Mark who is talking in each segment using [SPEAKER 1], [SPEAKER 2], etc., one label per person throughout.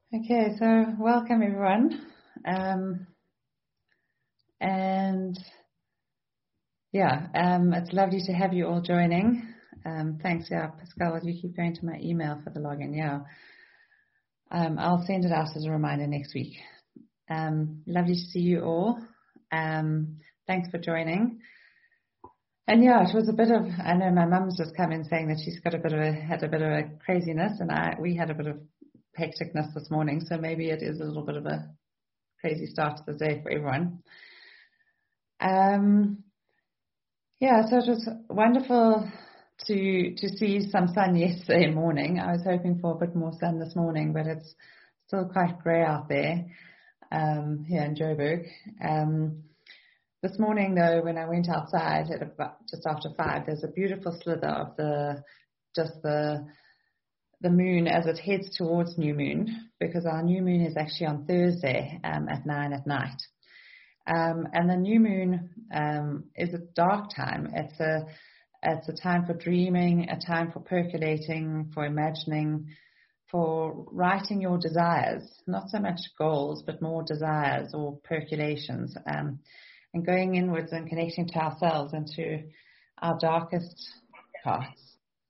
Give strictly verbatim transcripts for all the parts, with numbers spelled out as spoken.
[SPEAKER 1] Okay, so welcome everyone. Um, and yeah, um, it's lovely to have you all joining. Um, thanks, yeah, Pascal, you keep going to my email for the login. Yeah, um, I'll send it out as a reminder next week. Um, lovely to see you all. Um, thanks for joining. And yeah, it was a bit of, I know my mum's just come in saying that she's got a bit of a, had a bit of a craziness, and I, we had a bit of hecticness this morning, so maybe it is a little bit of a crazy start to the day for everyone. Um, yeah, so it was wonderful to to see some sun yesterday morning. I was hoping for a bit more sun this morning, but it's still quite grey out there um, here in Joburg. Um, this morning, though, when I went outside at about just after five, there's a beautiful slither of the just the the moon as it heads towards new moon, because our new moon is actually on Thursday um, at nine at night. Um, and the new moon um, is a dark time. It's a it's a time for dreaming, a time for percolating, for imagining, for writing your desires. Not so much goals, but more desires or percolations, um, and going inwards and connecting to ourselves and to our darkest parts.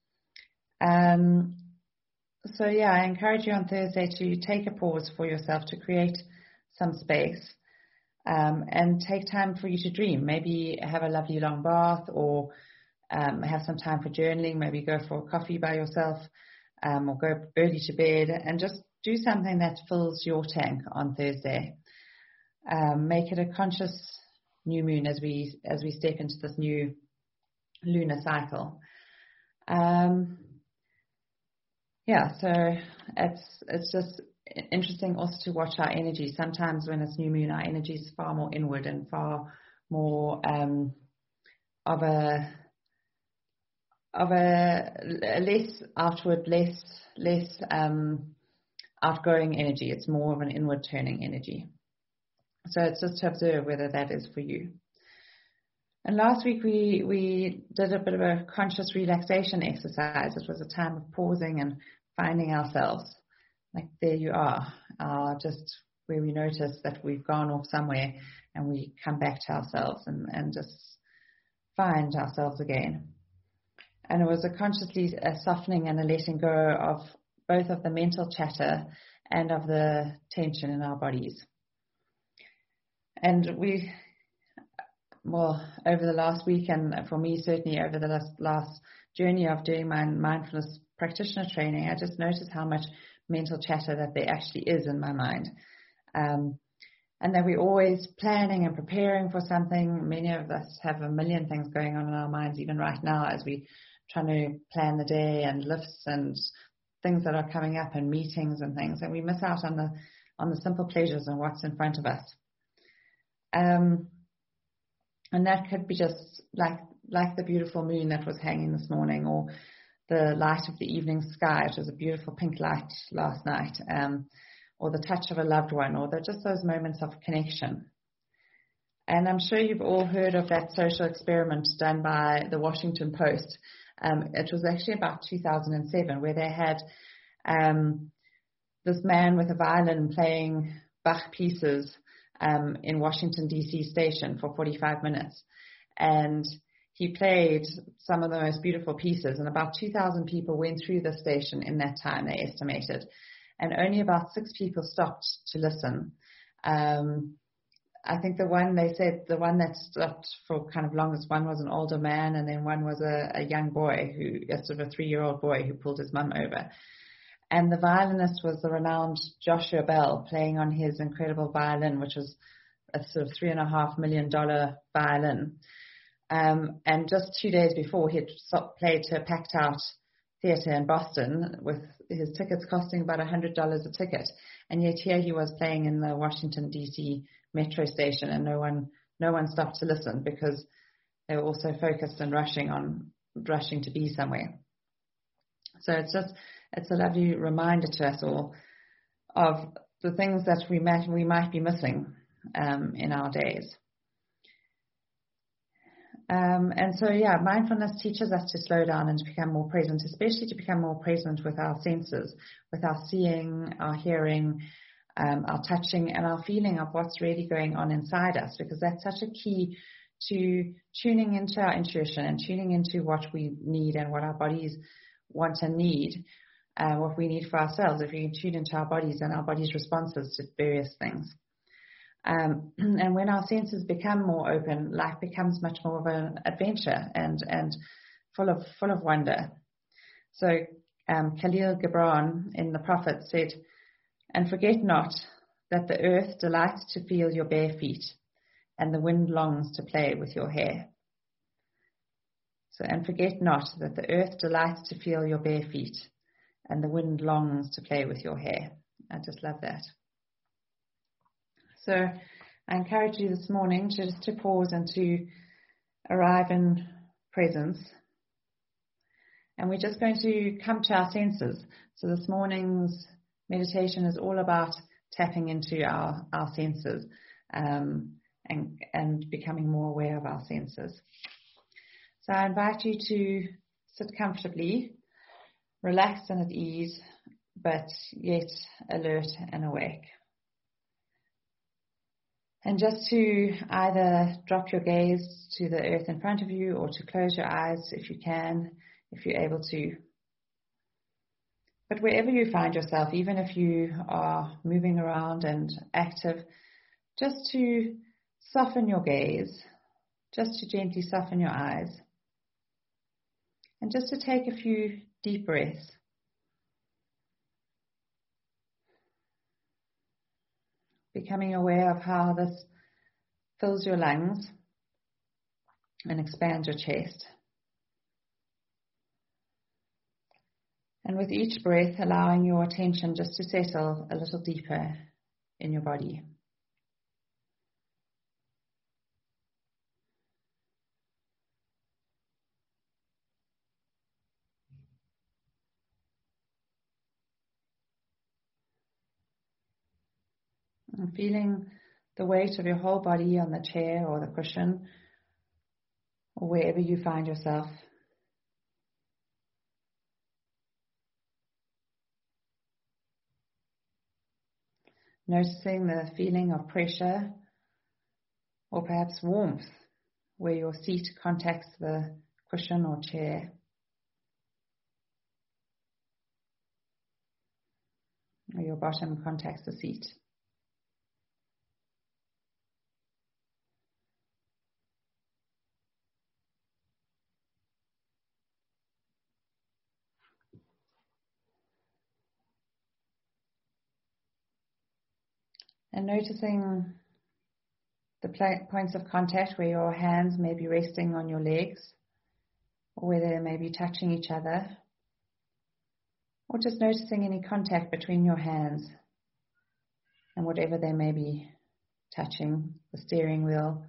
[SPEAKER 1] Um, so yeah, I encourage you on Thursday to take a pause for yourself, to create some space. Um, and take time for you to dream. Maybe have a lovely long bath, or um, have some time for journaling. Maybe go for a coffee by yourself, um, or go early to bed, and just do something that fills your tank on Thursday. Um, make it a conscious new moon as we as we step into this new lunar cycle. Um, yeah, so it's it's just interesting also to watch our energy. Sometimes when it's new moon, our energy is far more inward and far more um, of a of a, a less outward, less less um, outgoing energy. It's more of an inward turning energy. So it's just to observe whether that is for you. And last week we we did a bit of a conscious relaxation exercise. It was a time of pausing and finding ourselves. Like there you are, uh, just where we notice that we've gone off somewhere, and we come back to ourselves and, and just find ourselves again. And it was a consciously a softening and a letting go of both of the mental chatter and of the tension in our bodies. And we, well, over the last week, and for me certainly over the last, last journey of doing my mindfulness practitioner training, I just noticed how much mental chatter that there actually is in my mind. Um, and that we're always planning and preparing for something. Many of us have a million things going on in our minds, even right now, as we trying to plan the day and lifts and things that are coming up and meetings and things, and we miss out on the on the simple pleasures and what's in front of us. Um, and that could be just like like the beautiful moon that was hanging this morning, or the light of the evening sky. It was a beautiful pink light last night, um, or the touch of a loved one, or the, just those moments of connection. And I'm sure you've all heard of that social experiment done by the Washington Post. Um, it was actually about two thousand seven, where they had um, this man with a violin playing Bach pieces um, in Washington, D C station for forty-five minutes. And he played some of the most beautiful pieces, and about two thousand people went through the station in that time, they estimated. And only about six people stopped to listen. Um, I think the one, they said the one that stopped for kind of longest, one was an older man, and then one was a, a young boy, who, a sort of a three-year-old boy who pulled his mum over. And the violinist was the renowned Joshua Bell, playing on his incredible violin, which was a sort of three and a half million dollar violin. Um, and just two days before, he had played to a packed out theatre in Boston with his tickets costing about one hundred dollars a ticket. And yet here he was playing in the Washington, D C metro station, and no one no one stopped to listen, because they were all so focused and rushing on rushing to be somewhere. So it's just it's a lovely reminder to us all of the things that we might we might be missing um, in our days. Um, and so, yeah, mindfulness teaches us to slow down and to become more present, especially to become more present with our senses, with our seeing, our hearing, um, our touching, and our feeling of what's really going on inside us, because that's such a key to tuning into our intuition and tuning into what we need and what our bodies want and need, uh, what we need for ourselves. If we can tune into our bodies and our bodies' responses to various things. Um, and when our senses become more open, life becomes much more of an adventure and, and full of full of wonder. So um, Khalil Gibran in The Prophet said, "And forget not that the earth delights to feel your bare feet, and the wind longs to play with your hair." So, and forget not that the earth delights to feel your bare feet, and the wind longs to play with your hair. I just love that. So I encourage you this morning to just to pause and to arrive in presence. And we're just going to come to our senses. So this morning's meditation is all about tapping into our, our senses um, and, and becoming more aware of our senses. So I invite you to sit comfortably, relaxed and at ease, but yet alert and awake. And just to either drop your gaze to the earth in front of you or to close your eyes if you can, if you're able to. But wherever you find yourself, even if you are moving around and active, just to soften your gaze, just to gently soften your eyes, and just to take a few deep breaths. Becoming aware of how this fills your lungs and expands your chest. And with each breath, allowing your attention just to settle a little deeper in your body. And feeling the weight of your whole body on the chair or the cushion, or wherever you find yourself. Noticing the feeling of pressure or perhaps warmth where your seat contacts the cushion or chair. Or your bottom contacts the seat. And noticing the points of contact where your hands may be resting on your legs, or where they may be touching each other, or just noticing any contact between your hands and whatever they may be touching, the steering wheel.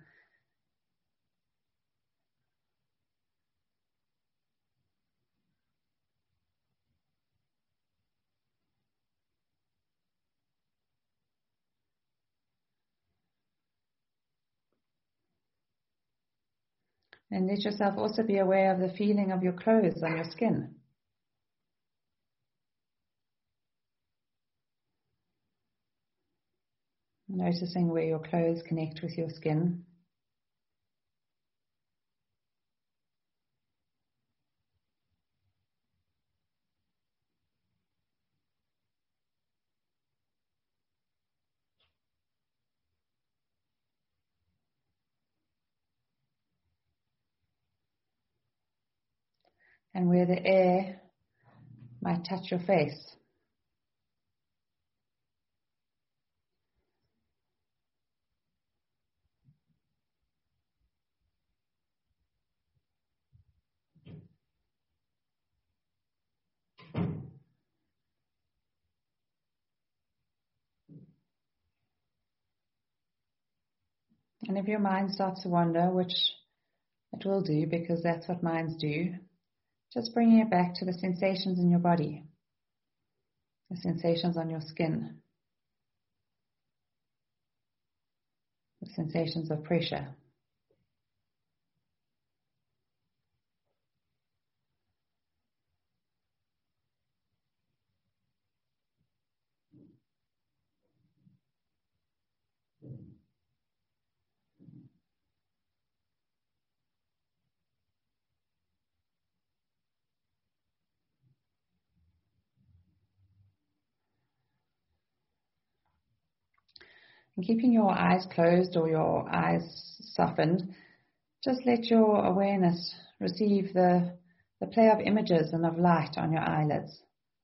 [SPEAKER 1] And let yourself also be aware of the feeling of your clothes on your skin. Noticing where your clothes connect with your skin. And where the air might touch your face. And if your mind starts to wander, which it will do because that's what minds do, just bringing it back to the sensations in your body, the sensations on your skin, the sensations of pressure. And keeping your eyes closed or your eyes softened, just let your awareness receive the, the play of images and of light on your eyelids.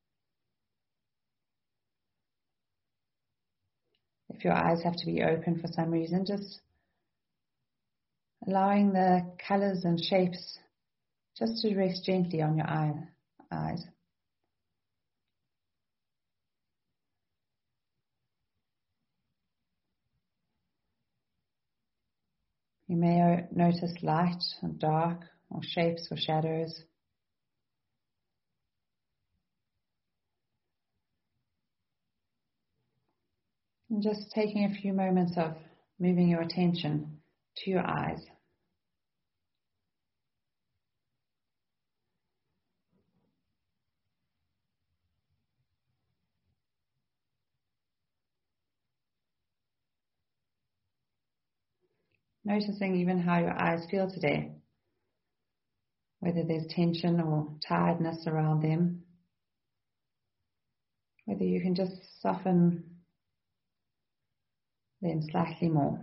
[SPEAKER 1] If your eyes have to be open for some reason, just allowing the colors and shapes just to rest gently on your eye, eyes. You may notice light and dark, or shapes or shadows. And just taking a few moments of moving your attention to your eyes. Noticing even how your eyes feel today, whether there's tension or tiredness around them, whether you can just soften them slightly more,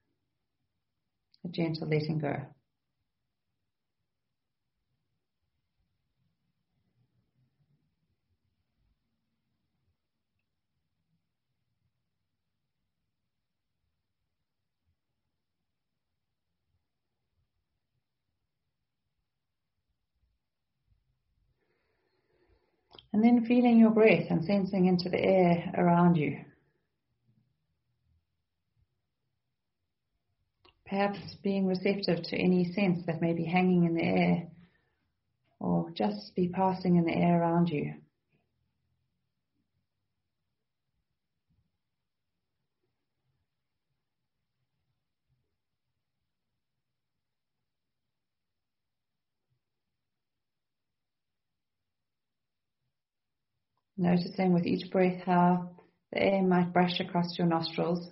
[SPEAKER 1] a gentle letting go. And then feeling your breath and sensing into the air around you. Perhaps being receptive to any sense that may be hanging in the air or just be passing in the air around you. Noticing with each breath how the air might brush across your nostrils,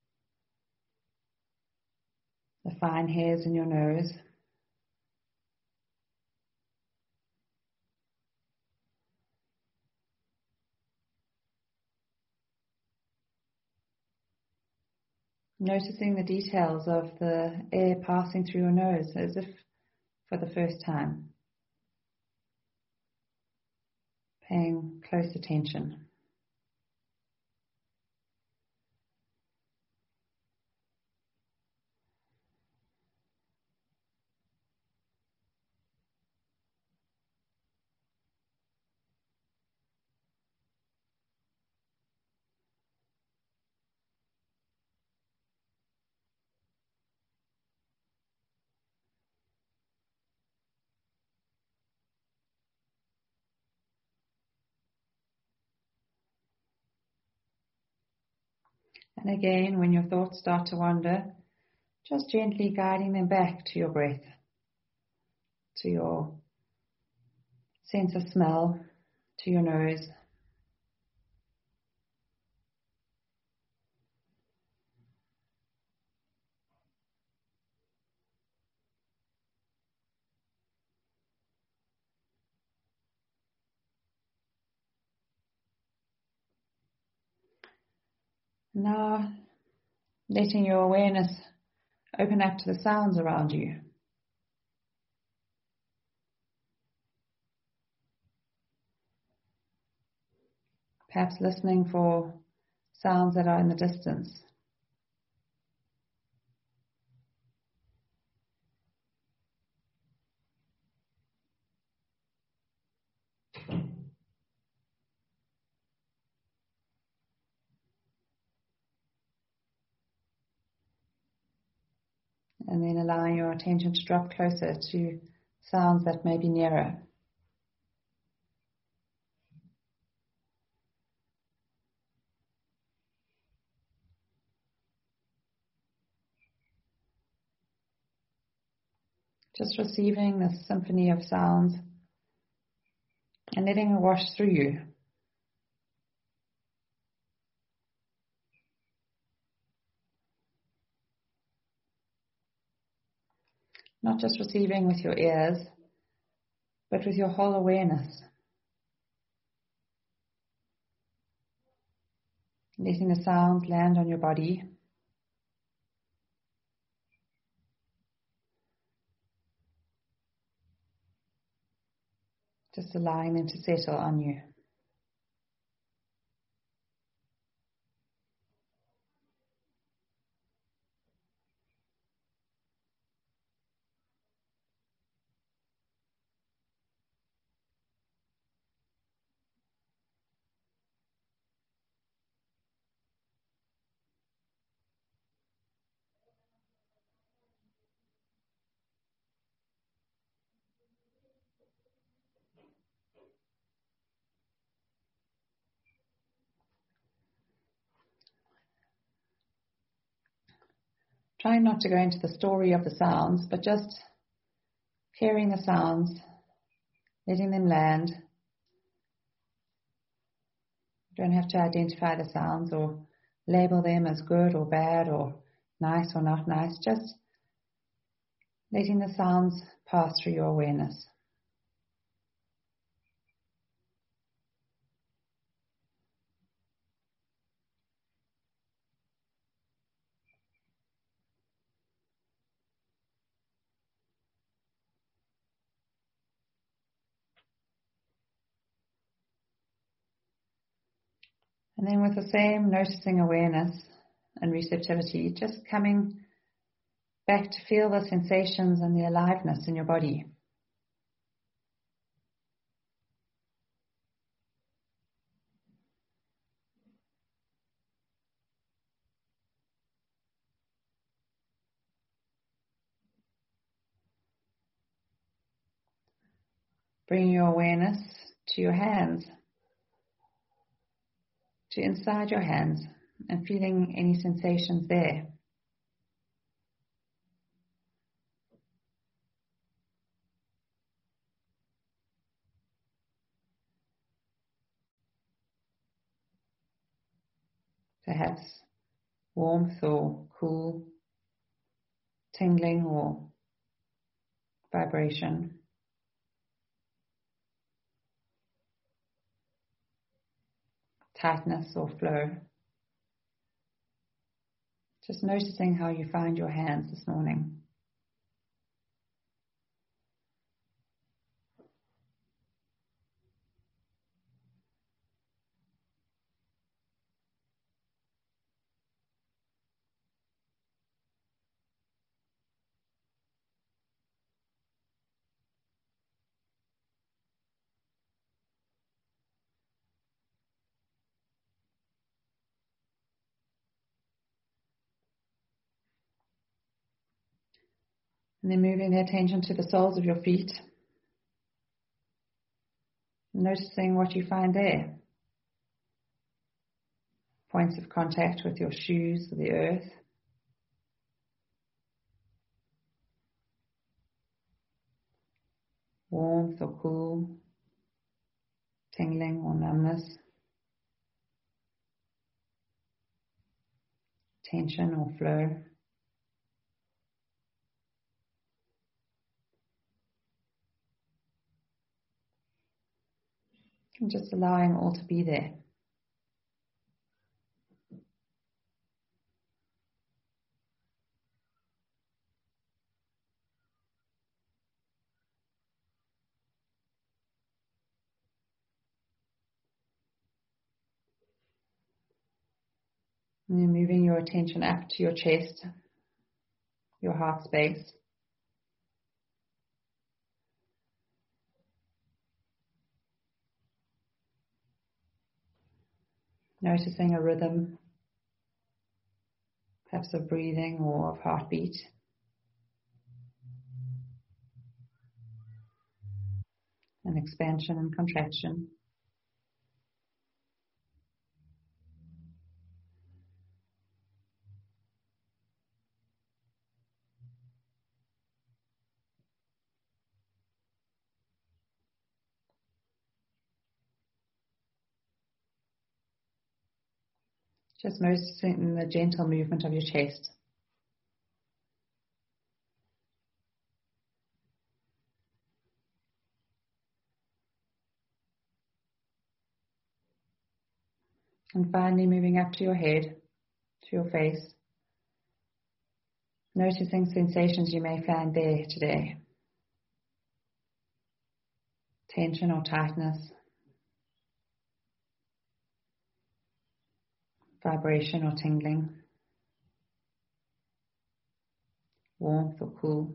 [SPEAKER 1] the fine hairs in your nose, noticing the details of the air passing through your nose as if for the first time, paying close attention. And again, when your thoughts start to wander, just gently guiding them back to your breath, to your sense of smell, to your nose. Now, letting your awareness open up to the sounds around you. Perhaps listening for sounds that are in the distance. And then allowing your attention to drop closer to sounds that may be nearer. Just receiving the symphony of sounds and letting it wash through you. Not just receiving with your ears, but with your whole awareness. Letting the sounds land on your body, just allowing them to settle on you. Trying not to go into the story of the sounds, but just hearing the sounds, letting them land. You don't have to identify the sounds or label them as good or bad or nice or not nice. Just letting the sounds pass through your awareness. And then with the same noticing awareness and receptivity, just coming back to feel the sensations and the aliveness in your body. Bring your awareness to your hands, to inside your hands, and feeling any sensations there. Perhaps warmth or cool, tingling or vibration. Tightness or flow. Just noticing how you find your hands this morning. And then moving the attention to the soles of your feet. Noticing what you find there. Points of contact with your shoes or the earth. Warmth or cool. Tingling or numbness. Tension or flow. And just allowing all to be there. And then moving your attention up to your chest, your heart space. Noticing a rhythm, perhaps of breathing or of heartbeat. An expansion and contraction. Just noticing the gentle movement of your chest. And finally moving up to your head, to your face. Noticing sensations you may find there today. tension or tightness, vibration or tingling, warmth or cool.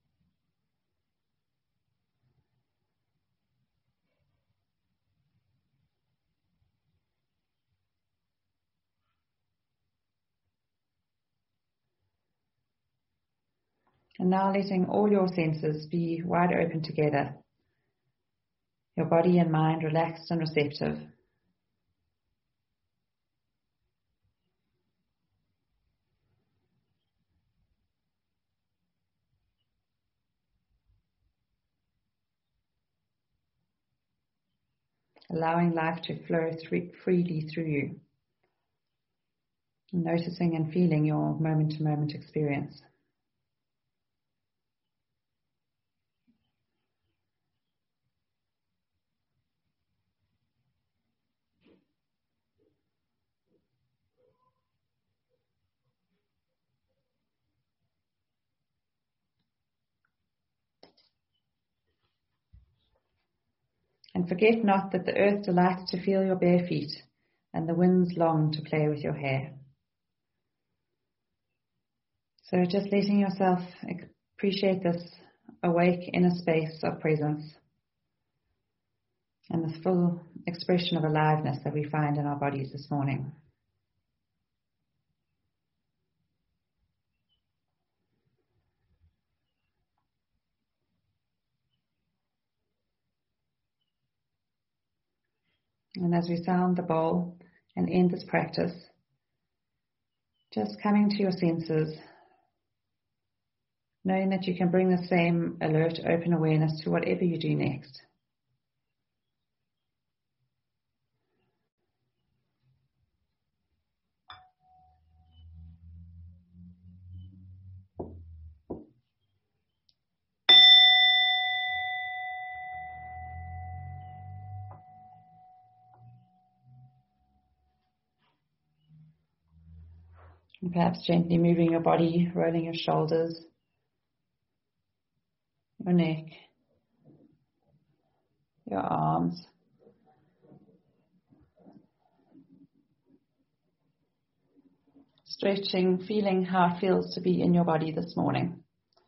[SPEAKER 1] And now letting all your senses be wide open together, your body and mind relaxed and receptive. Allowing life to flow th- freely through you. Noticing and feeling your moment-to-moment experience. And forget not that the earth delights to feel your bare feet, and the winds long to play with your hair. So just letting yourself appreciate this awake inner space of presence and this full expression of aliveness that we find in our bodies this morning. And as we sound the bowl and end this practice, just coming to your senses, knowing that you can bring the same alert, open awareness to whatever you do next. And perhaps gently moving your body, rolling your shoulders, your neck, your arms. Stretching, feeling how it feels to be in your body this morning.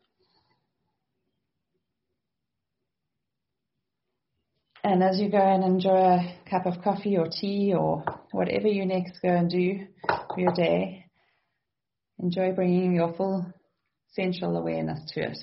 [SPEAKER 1] And as you go and enjoy a cup of coffee or tea or whatever you next go and do for your day, enjoy bringing your full sensual awareness to it.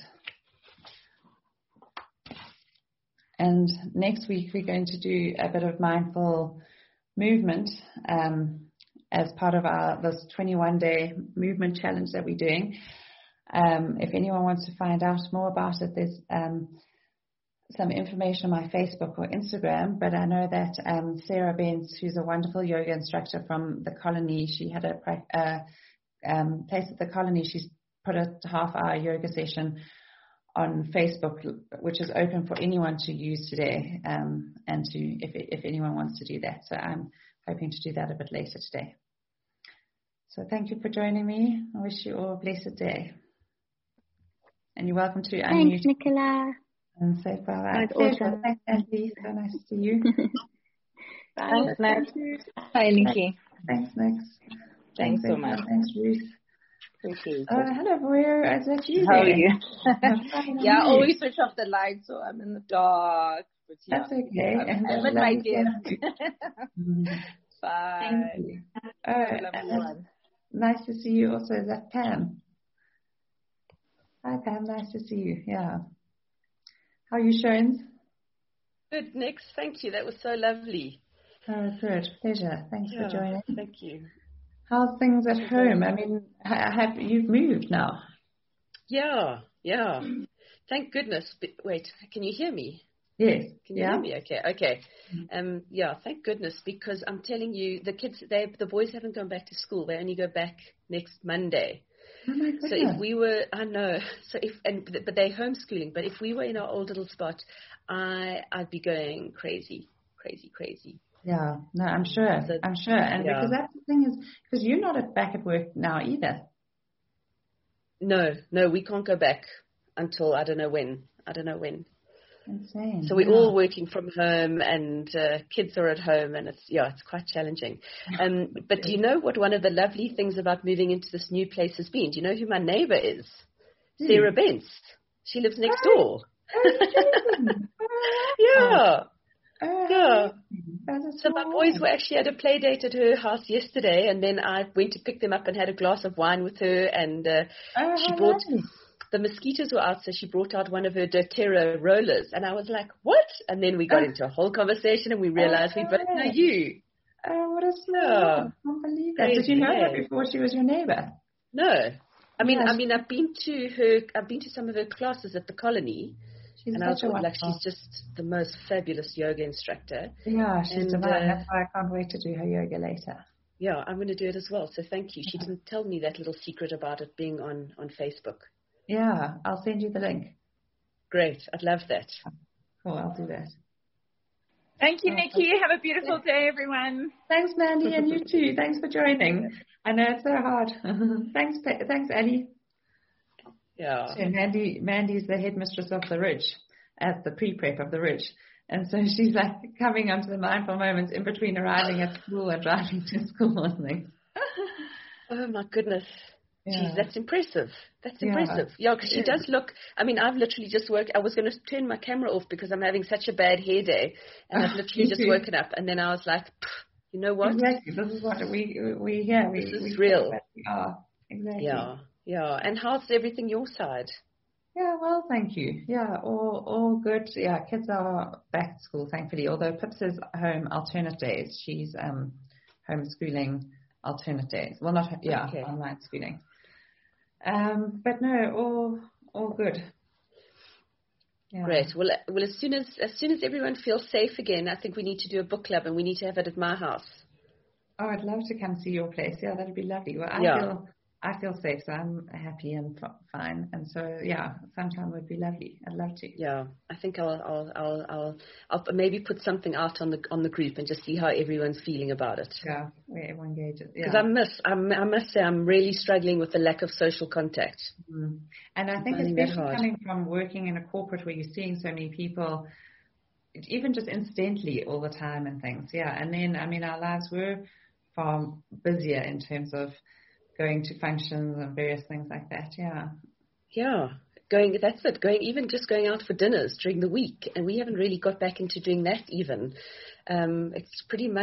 [SPEAKER 1] And next week we're going to do a bit of mindful movement um, as part of our this twenty-one day movement challenge that we're doing. Um, if anyone wants to find out more about it, there's um, some information on my Facebook or Instagram, but I know that um, Sarah Benz, who's a wonderful yoga instructor from the Colony, she had a uh, um, place at the Colony. She's put a half hour yoga session on Facebook, which is open for anyone to use today, um, and to if if anyone wants to do that. So I'm hoping to do that a bit later today. So thank you for joining me. I wish you all a blessed day. And you're welcome to unmute.
[SPEAKER 2] Thanks, Nicola.
[SPEAKER 1] And say bye.
[SPEAKER 2] That's awesome.
[SPEAKER 1] Thanks, Andy. So nice to see you.
[SPEAKER 2] Bye.
[SPEAKER 3] Thanks, Nick. Hi, Nikki.
[SPEAKER 1] Thanks, Nix.
[SPEAKER 3] Thanks so much.
[SPEAKER 1] Thanks, Ruth.
[SPEAKER 3] Appreciate it.
[SPEAKER 1] Uh, hello, where is that you?
[SPEAKER 3] How
[SPEAKER 1] there?
[SPEAKER 3] are you?
[SPEAKER 1] Fine,
[SPEAKER 3] Yeah, I
[SPEAKER 1] you?
[SPEAKER 3] always switch off the lights, so I'm in the dark. But yeah,
[SPEAKER 1] That's okay.
[SPEAKER 3] I'm,
[SPEAKER 1] And
[SPEAKER 3] I'm
[SPEAKER 1] that's
[SPEAKER 3] at my
[SPEAKER 1] lovely.
[SPEAKER 3] desk.
[SPEAKER 1] Mhm.
[SPEAKER 3] Bye.
[SPEAKER 1] Thank you. All right.
[SPEAKER 3] Have a lovely
[SPEAKER 1] uh,
[SPEAKER 3] one.
[SPEAKER 1] Nice to see you also. Is that Pam? Hi, Pam. Nice to see you. Yeah. How are you, Shones?
[SPEAKER 4] Good, Nix. Thank you. That was so lovely.
[SPEAKER 1] Oh, good. Pleasure. Thanks
[SPEAKER 4] Yeah,
[SPEAKER 1] for joining.
[SPEAKER 4] thank you.
[SPEAKER 1] How's things at
[SPEAKER 4] Okay.
[SPEAKER 1] home? I mean, ha- have you've moved now?
[SPEAKER 4] Yeah, yeah. Thank goodness. But wait, can you hear me?
[SPEAKER 1] Yes.
[SPEAKER 4] Can you
[SPEAKER 1] Yeah.
[SPEAKER 4] hear me? Okay, okay. Um, yeah, thank goodness, because I'm telling you, the kids, they, the boys haven't gone back to school. They only go back next Monday.
[SPEAKER 1] Oh my goodness.
[SPEAKER 4] So if we were, I know, so if, and, but they're homeschooling, but if we were in our old little spot, I, I'd be going crazy, crazy, crazy.
[SPEAKER 1] Yeah, no, I'm sure.
[SPEAKER 4] So,
[SPEAKER 1] I'm sure. And
[SPEAKER 4] yeah.
[SPEAKER 1] because that's the thing is, because you're not at, back at work now either.
[SPEAKER 4] No, no, we can't go back until I don't know when. I don't know when.
[SPEAKER 1] Insane.
[SPEAKER 4] So we're
[SPEAKER 1] yeah.
[SPEAKER 4] all working from home, and uh, kids are at home, and it's yeah, it's quite challenging. Um, but do you know what one of the lovely things about moving into this new place has been? Do you know who my neighbour is?
[SPEAKER 1] Hmm.
[SPEAKER 4] Sarah Bence. She lives next
[SPEAKER 1] Oh,
[SPEAKER 4] door.
[SPEAKER 1] oh,
[SPEAKER 4] Yeah.
[SPEAKER 1] oh,
[SPEAKER 4] Yeah.
[SPEAKER 1] That's
[SPEAKER 4] So my boys were actually at a play date at her house yesterday, and then I went to pick them up and had a glass of wine with her, and uh,
[SPEAKER 1] oh,
[SPEAKER 4] she
[SPEAKER 1] how
[SPEAKER 4] brought,
[SPEAKER 1] lovely.
[SPEAKER 4] the mosquitoes were out, so she brought out one of her doTERRA rollers, and I was like, what? And then we got
[SPEAKER 1] Oh.
[SPEAKER 4] into a whole conversation, and we realized
[SPEAKER 1] Oh,
[SPEAKER 4] we both know
[SPEAKER 1] yeah.
[SPEAKER 4] you.
[SPEAKER 1] Oh, what a small
[SPEAKER 4] Yeah.
[SPEAKER 1] world. I can't believe that. Did
[SPEAKER 4] Crazy,
[SPEAKER 1] you know her
[SPEAKER 4] hey?
[SPEAKER 1] before she was your neighbour?
[SPEAKER 4] No. I mean,
[SPEAKER 1] Yeah,
[SPEAKER 4] I mean, I've been to her, I've been to some of her classes at the Colony,
[SPEAKER 1] she's
[SPEAKER 4] and I was
[SPEAKER 1] such a
[SPEAKER 4] like,
[SPEAKER 1] wonderful.
[SPEAKER 4] she's just the most fabulous yoga instructor.
[SPEAKER 1] Yeah, she's
[SPEAKER 4] And,
[SPEAKER 1] divine.
[SPEAKER 4] uh,
[SPEAKER 1] That's why I can't wait to do her yoga later.
[SPEAKER 4] Yeah, I'm going to do it as well. So thank you. She didn't tell me that little secret about it being on, on Facebook.
[SPEAKER 1] Yeah, I'll send you the link.
[SPEAKER 4] Great. I'd love that.
[SPEAKER 1] Cool, I'll do that.
[SPEAKER 3] Thank you,
[SPEAKER 1] Oh,
[SPEAKER 3] Nikki. Have a beautiful day, everyone.
[SPEAKER 1] Thanks, Mandy, and you too. Thanks for joining. I know it's so hard. thanks, Pa- thanks, Ellie.
[SPEAKER 4] Yeah.
[SPEAKER 1] So Mandy, Mandy's the headmistress of the Ridge, at the pre-prep of the Ridge. And so she's like coming onto the mindful moments in between arriving at school and driving to school and things.
[SPEAKER 4] Oh my goodness.
[SPEAKER 1] Yeah.
[SPEAKER 4] Jeez, that's impressive. That's
[SPEAKER 1] Yeah.
[SPEAKER 4] impressive. Yeah, because she
[SPEAKER 1] It
[SPEAKER 4] does look, I mean, I've literally just worked, I was going to turn my camera off because I'm having such a bad hair day. And I've literally
[SPEAKER 1] Me
[SPEAKER 4] just
[SPEAKER 1] too.
[SPEAKER 4] woken up. And then I was like, you know what?
[SPEAKER 1] Exactly. This is what we we yeah we
[SPEAKER 4] This is
[SPEAKER 1] we
[SPEAKER 4] real.
[SPEAKER 1] we are exactly.
[SPEAKER 4] Yeah. Yeah. And how's everything your side?
[SPEAKER 1] Yeah, well, thank you. Yeah, all all good. Yeah, kids are back at school, thankfully. Although Pips is home alternate days. She's um homeschooling alternate days. Well, not yeah,
[SPEAKER 4] Okay.
[SPEAKER 1] online schooling. Um, but no, all all good. Yeah.
[SPEAKER 4] Great. Well, uh, well, as soon as as soon as everyone feels safe again, I think we need to do a book club, and we need to have it at my house.
[SPEAKER 1] Oh, I'd love to come see your place. Yeah, that'd be lovely. Well, I
[SPEAKER 4] Yeah.
[SPEAKER 1] feel I feel safe, so I'm happy and f- fine. And so yeah, sometime would be lovely. I'd love to.
[SPEAKER 4] Yeah, I think I'll I'll I'll I'll, I'll maybe put something out on the on the group and just see how everyone's feeling about it.
[SPEAKER 1] Yeah, where everyone engages.
[SPEAKER 4] Because
[SPEAKER 1] Yeah.
[SPEAKER 4] I miss I'm, I must say I'm really struggling with the lack of social contact.
[SPEAKER 1] Mm. And I think
[SPEAKER 4] finding that
[SPEAKER 1] especially
[SPEAKER 4] hard.
[SPEAKER 1] coming from working in a corporate where you're seeing so many people, even just incidentally all the time and things. Yeah. And then, I mean, our lives were far busier in terms of going to functions and various things like that. Yeah.
[SPEAKER 4] Yeah, going that's it. Going even just going out for dinners during the week, and we haven't really got back into doing that even. Um, it's pretty much.